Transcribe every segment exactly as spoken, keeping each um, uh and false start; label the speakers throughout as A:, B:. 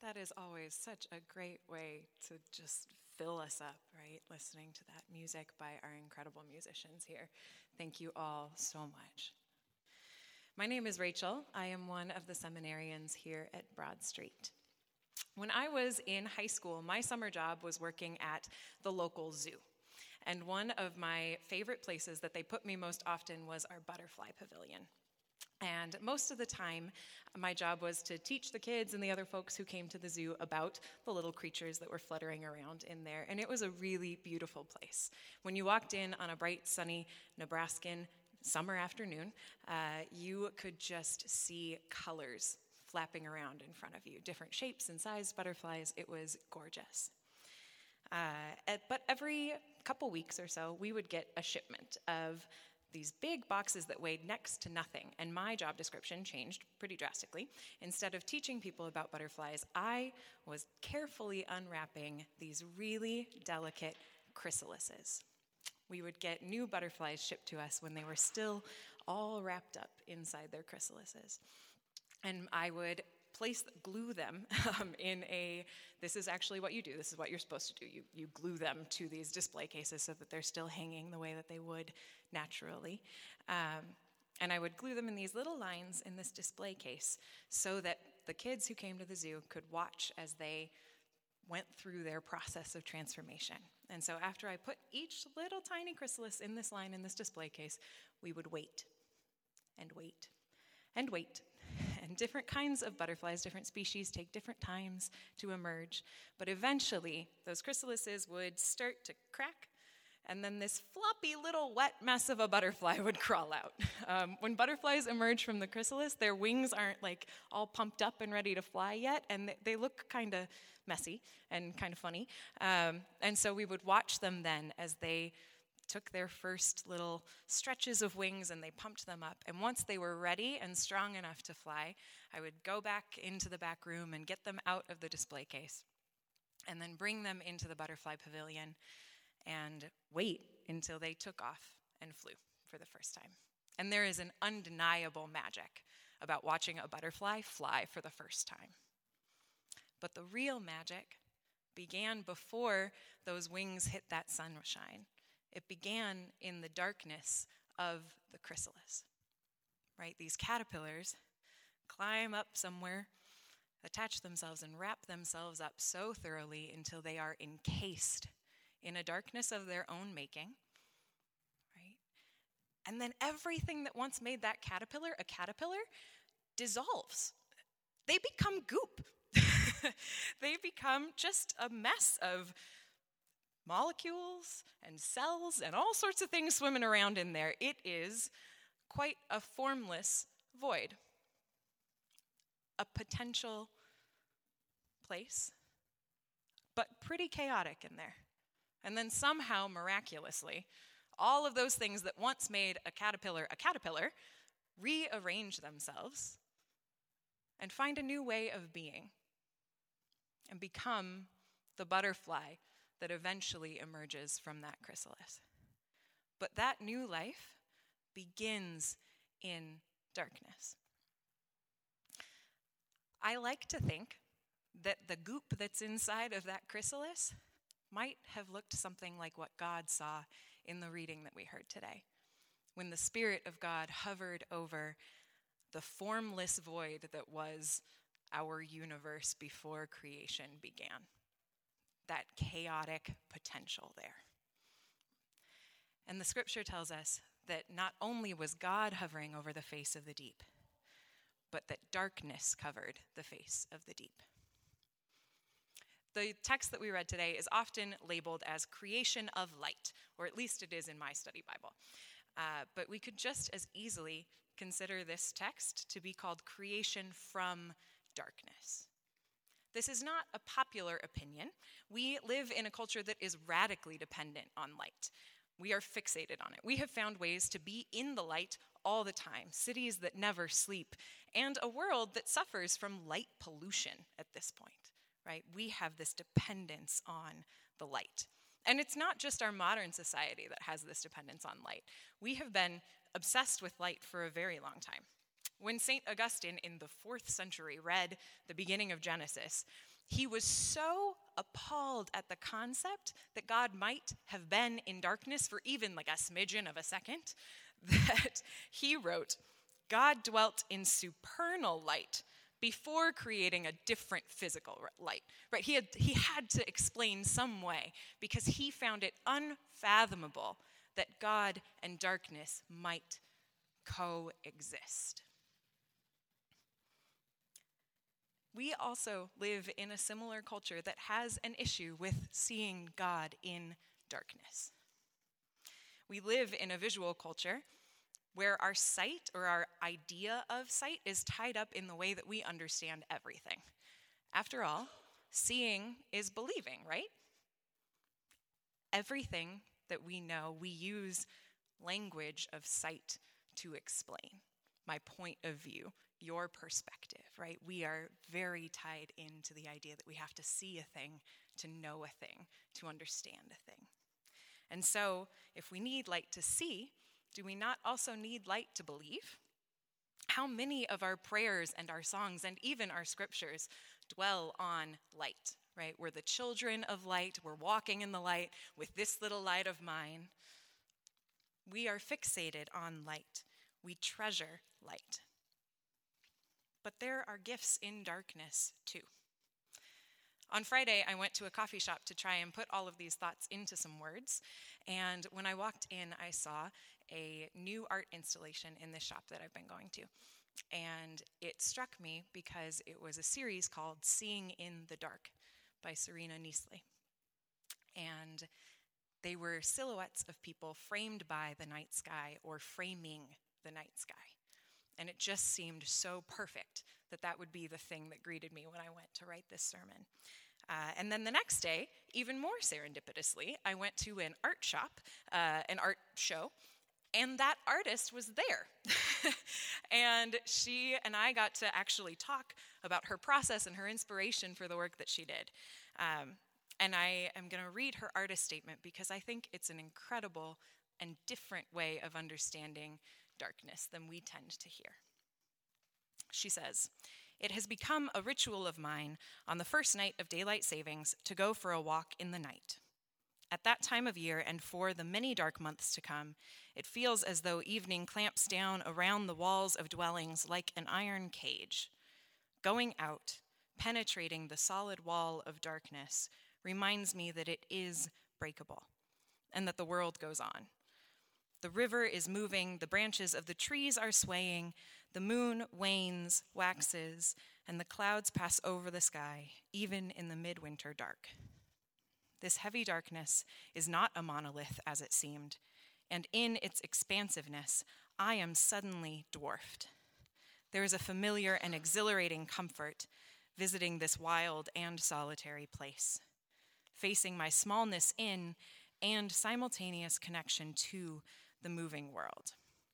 A: That is always such a great way to just fill us up, right? Listening to that music by our incredible musicians here. Thank you all so much. My name is Rachel. I am one of the seminarians here at Broad Street. When I was in high school, my summer job was working at the local zoo. And one of my favorite places that they put me most often was our butterfly pavilion. And most of the time, my job was to teach the kids and the other folks who came to the zoo about the little creatures that were fluttering around in there. And it was a really beautiful place. When you walked in on a bright, sunny Nebraskan summer afternoon, uh, you could just see colors flapping around in front of you, different shapes and sized butterflies. It was gorgeous. Uh, at, but every couple weeks or so, we would get a shipment of these big boxes that weighed next to nothing, and my job description changed pretty drastically. Instead of teaching people about butterflies, I was carefully unwrapping these really delicate chrysalises. We would get new butterflies shipped to us when they were still all wrapped up inside their chrysalises. And I would place, glue them um, in a, this is actually what you do, this is what you're supposed to do. You, you glue them to these display cases so that they're still hanging the way that they would naturally. Um, and I would glue them in these little lines in this display case so that the kids who came to the zoo could watch as they went through their process of transformation. And so after I put each little tiny chrysalis in this line in this display case, we would wait and wait and wait. And different kinds of butterflies, different species, take different times to emerge. But eventually, those chrysalises would start to crack, and then this floppy little wet mess of a butterfly would crawl out. Um, when butterflies emerge from the chrysalis, their wings aren't like all pumped up and ready to fly yet, and they, they look kind of messy and kind of funny. Um, and so we would watch them then as they took their first little stretches of wings and they pumped them up. And once they were ready and strong enough to fly, I would go back into the back room and get them out of the display case and then bring them into the butterfly pavilion and wait until they took off and flew for the first time. And there is an undeniable magic about watching a butterfly fly for the first time. But the real magic began before those wings hit that sunshine. It began in the darkness of the chrysalis, right? These caterpillars climb up somewhere, attach themselves and wrap themselves up so thoroughly until they are encased in a darkness of their own making, right? And then everything that once made that caterpillar a caterpillar dissolves. They become goop. They become just a mess of molecules and cells and all sorts of things swimming around in there. It is quite a formless void, a potential place, but pretty chaotic in there. And then somehow, miraculously, all of those things that once made a caterpillar a caterpillar rearrange themselves and find a new way of being and become the butterfly that eventually emerges from that chrysalis. But that new life begins in darkness. I like to think that the goop that's inside of that chrysalis might have looked something like what God saw in the reading that we heard today, when the Spirit of God hovered over the formless void that was our universe before creation began. That chaotic potential there. And the scripture tells us that not only was God hovering over the face of the deep, but that darkness covered the face of the deep. The text that we read today is often labeled as creation of light, or at least it is in my study Bible. Uh, but we could just as easily consider this text to be called creation from darkness. This is not a popular opinion. We live in a culture that is radically dependent on light. We are fixated on it. We have found ways to be in the light all the time, cities that never sleep, and a world that suffers from light pollution at this point, right? We have this dependence on the light. And it's not just our modern society that has this dependence on light. We have been obsessed with light for a very long time. When Saint Augustine in the fourth century read the beginning of Genesis, he was so appalled at the concept that God might have been in darkness for even like a smidgen of a second that he wrote, God dwelt in supernal light before creating a different physical light. Right? He had, he had to explain some way because he found it unfathomable that God and darkness might coexist. We also live in a similar culture that has an issue with seeing God in darkness. We live in a visual culture where our sight or our idea of sight is tied up in the way that we understand everything. After all, seeing is believing, right? Everything that we know, we use language of sight to explain. My point of view, your perspective, right? We are very tied into the idea that we have to see a thing to know a thing, to understand a thing. And so, if we need light to see, do we not also need light to believe? How many of our prayers and our songs and even our scriptures dwell on light, right? We're the children of light. We're walking in the light with this little light of mine. We are fixated on light. We treasure light. But there are gifts in darkness too. On Friday, I went to a coffee shop to try and put all of these thoughts into some words. And when I walked in, I saw a new art installation in this shop that I've been going to. And it struck me because it was a series called Seeing in the Dark by Serena Neasley. And they were silhouettes of people framed by the night sky or framing the night sky. And it just seemed so perfect that that would be the thing that greeted me when I went to write this sermon. Uh, and then the next day, even more serendipitously, I went to an art shop, uh, an art show, and that artist was there. And she and I got to actually talk about her process and her inspiration for the work that she did. Um, and I am going to read her artist statement because I think it's an incredible and different way of understanding darkness than we tend to hear. She says, "It has become a ritual of mine on the first night of daylight savings to go for a walk in the night. At that time of year and for the many dark months to come, it feels as though evening clamps down around the walls of dwellings like an iron cage. Going out, penetrating the solid wall of darkness, reminds me that it is breakable and that the world goes on. The river is moving, the branches of the trees are swaying, the moon wanes, waxes, and the clouds pass over the sky, even in the midwinter dark. This heavy darkness is not a monolith as it seemed, and in its expansiveness, I am suddenly dwarfed. There is a familiar and exhilarating comfort visiting this wild and solitary place, facing my smallness in and simultaneous connection to the moving world."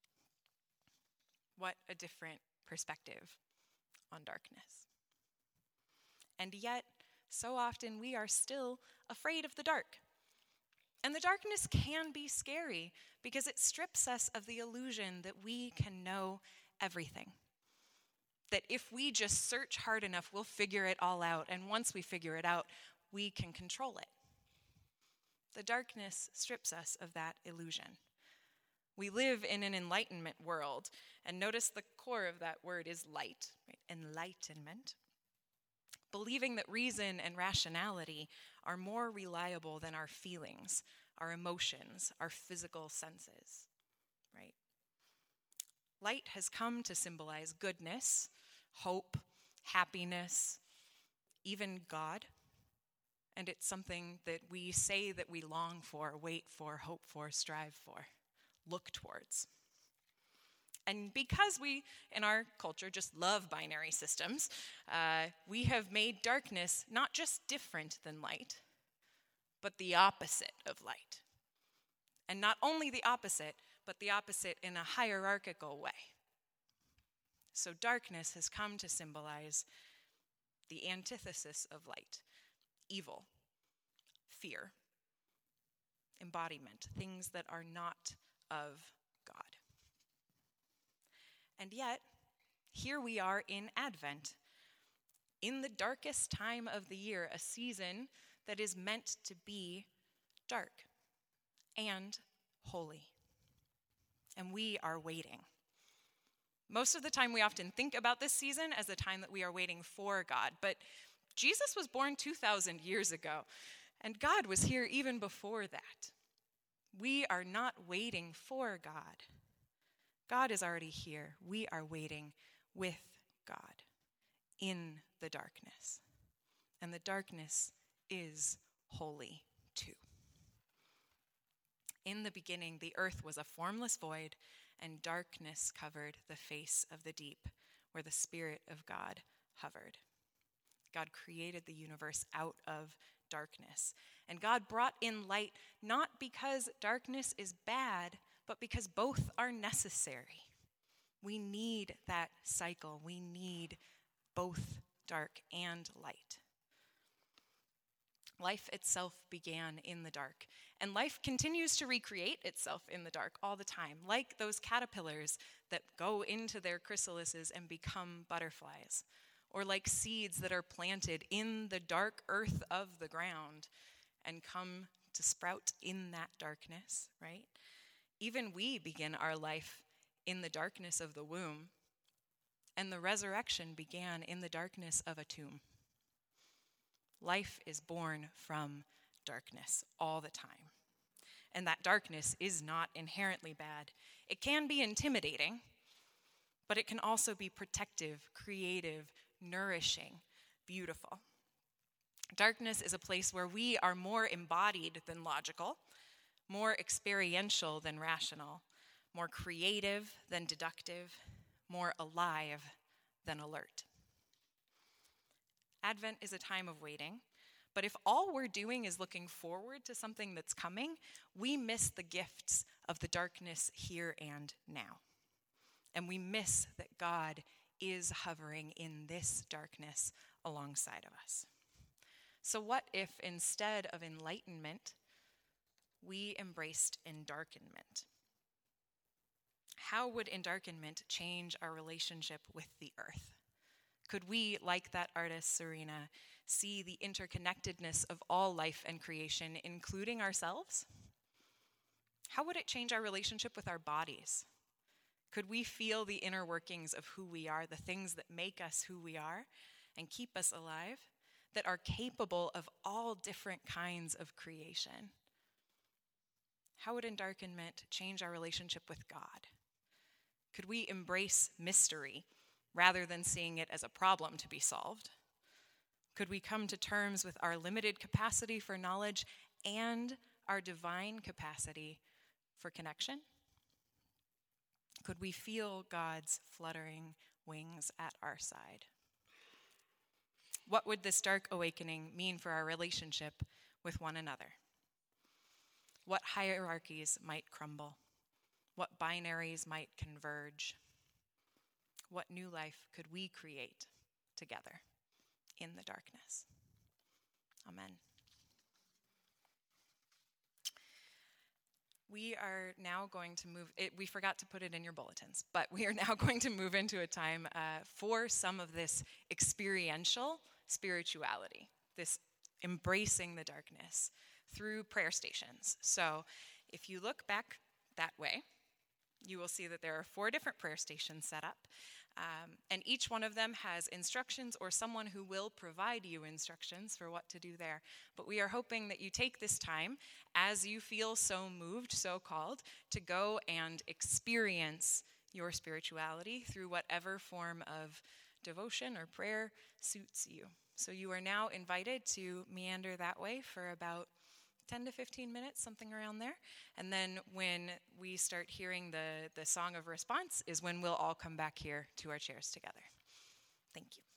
A: What a different perspective on darkness. And yet, so often we are still afraid of the dark. And the darkness can be scary because it strips us of the illusion that we can know everything. That if we just search hard enough, we'll figure it all out. And once we figure it out, we can control it. The darkness strips us of that illusion. We live in an enlightenment world, and notice the core of that word is light, right? Enlightenment. Believing that reason and rationality are more reliable than our feelings, our emotions, our physical senses, right? Light has come to symbolize goodness, hope, happiness, even God. And it's something that we say that we long for, wait for, hope for, strive for, look towards. And because we, in our culture, just love binary systems, uh, we have made darkness not just different than light, but the opposite of light. And not only the opposite, but the opposite in a hierarchical way. So darkness has come to symbolize the antithesis of light, evil, fear, embodiment, things that are not of God. And yet, Here we are in Advent, in the darkest time of the year, a season that is meant to be dark and holy. And we are waiting. Most of the time, we often think about this season as the time that we are waiting for God. But Jesus was born two thousand years ago, and God was here even before that. We are not waiting for God. God is already here. We are waiting with God in the darkness. And the darkness is holy too. In the beginning, the earth was a formless void, and darkness covered the face of the deep, where the Spirit of God hovered. God created the universe out of darkness. And God brought in light not because darkness is bad, but because both are necessary. We need that cycle. We need both dark and light. Life itself began in the dark, and life continues to recreate itself in the dark all the time, like those caterpillars that go into their chrysalises and become butterflies, or like seeds that are planted in the dark earth of the ground and come to sprout in that darkness, right? Even we begin our life in the darkness of the womb, and the resurrection began in the darkness of a tomb. Life is born from darkness all the time. And that darkness is not inherently bad. It can be intimidating, but it can also be protective, creative, nourishing, beautiful. Darkness is a place where we are more embodied than logical, more experiential than rational, more creative than deductive, more alive than alert. Advent is a time of waiting, but if all we're doing is looking forward to something that's coming, we miss the gifts of the darkness here and now. And we miss that God is hovering in this darkness alongside of us. So what if instead of enlightenment, we embraced endarkenment? How would endarkenment change our relationship with the earth? Could we, like that artist Serena, see the interconnectedness of all life and creation, including ourselves? How would it change our relationship with our bodies? Could we feel the inner workings of who we are, the things that make us who we are and keep us alive, that are capable of all different kinds of creation? How would endarkenment change our relationship with God? Could we embrace mystery rather than seeing it as a problem to be solved? Could we come to terms with our limited capacity for knowledge and our divine capacity for connection? Could we feel God's fluttering wings at our side? What would this dark awakening mean for our relationship with one another? What hierarchies might crumble? What binaries might converge? What new life could we create together in the darkness? Amen. We are now going to move, it, we forgot to put it in your bulletins, but we are now going to move into a time uh, for some of this experiential spirituality, this embracing the darkness through prayer stations. So if you look back that way, you will see that there are four different prayer stations set up. Um, and each one of them has instructions or someone who will provide you instructions for what to do there. But we are hoping that you take this time, as you feel so moved, so called, to go and experience your spirituality through whatever form of devotion or prayer suits you. So you are now invited to meander that way for about ten to fifteen minutes, something around there. And then when we start hearing the, the song of response is when we'll all come back here to our chairs together. Thank you.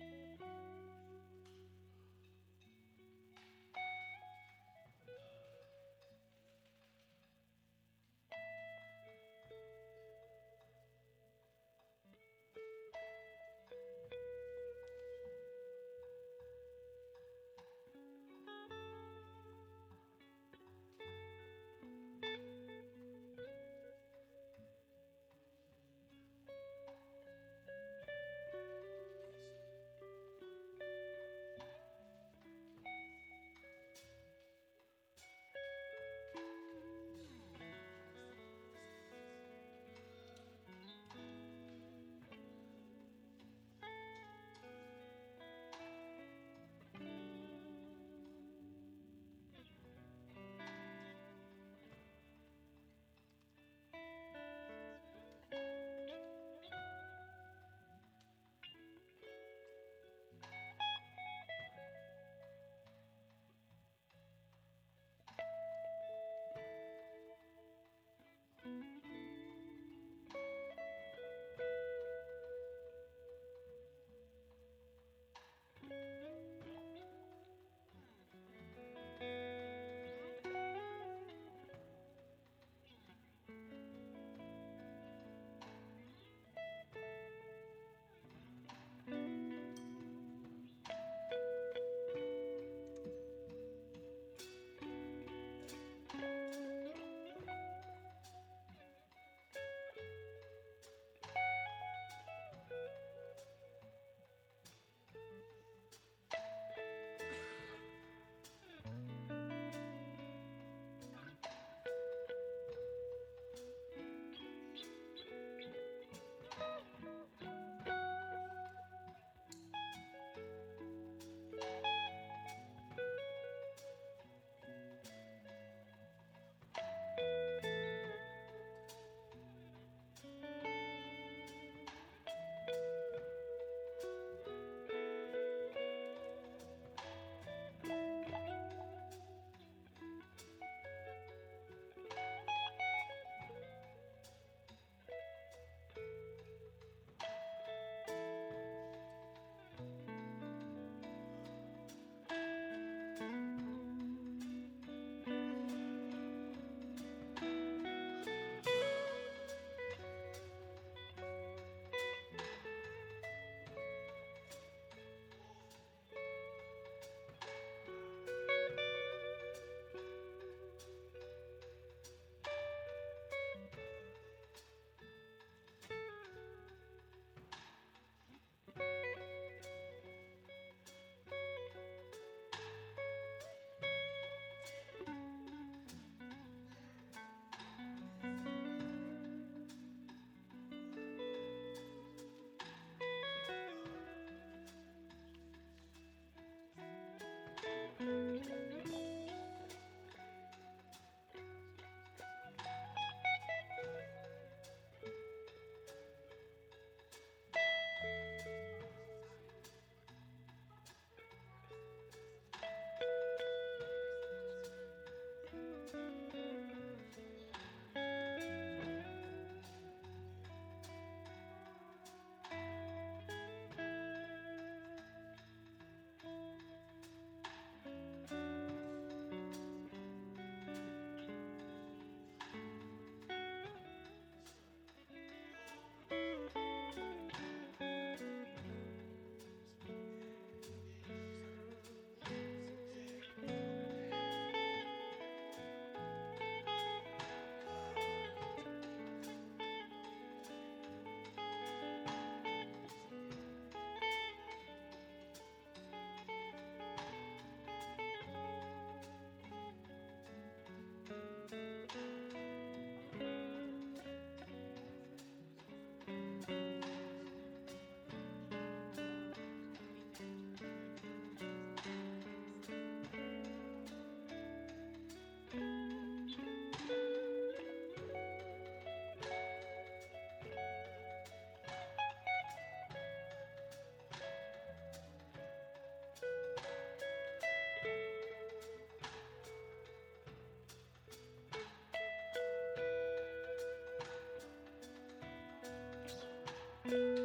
B: Thank you.